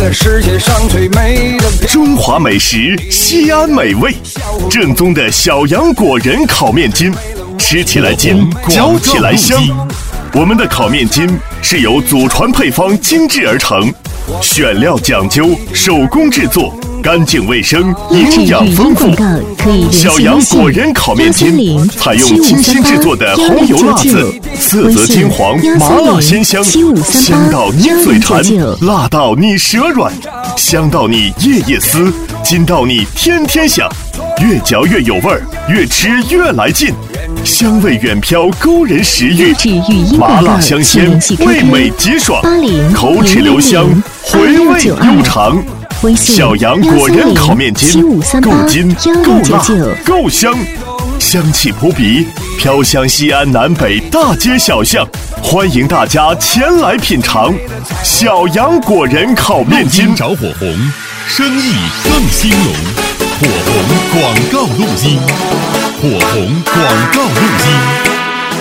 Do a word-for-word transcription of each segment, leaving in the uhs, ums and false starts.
世界上最美的中华美食，西安美味，正宗的小杨果仁烤面筋，吃起来筋，嚼起来香。我们的烤面筋是由祖传配方精制而成，选料讲究，手工制作，干净卫生，营养丰富。小杨果仁烤面筋采用精心制作的红油辣子，色泽金黄，麻辣鲜香，香到你嘴馋，辣到你舌软，香到你夜夜思，筋到你天天想，越嚼越有味儿，越吃越来劲，香味远飘，勾人食欲，麻辣香鲜，味美极爽，口齿留香，回味悠长。小杨果仁烤面筋，够筋，够辣，够香，香气扑鼻，飘香西安南北大街小巷，欢迎大家前来品尝。小杨果仁烤面筋， 着火红，生意更兴隆。火红广告录音，火红广告录音。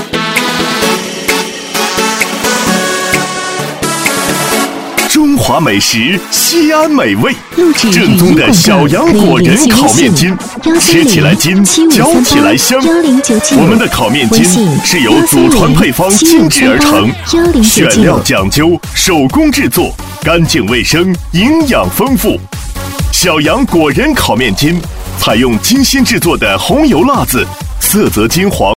中华美食，西安美味，正宗的小杨果仁烤面筋，吃起来筋，嚼起来香。我们的烤面筋是由祖传配方精制而成，选料讲究，手工制作，干净卫生，营养丰富。小杨果仁烤面筋采用精心制作的红油辣子，色泽金黄。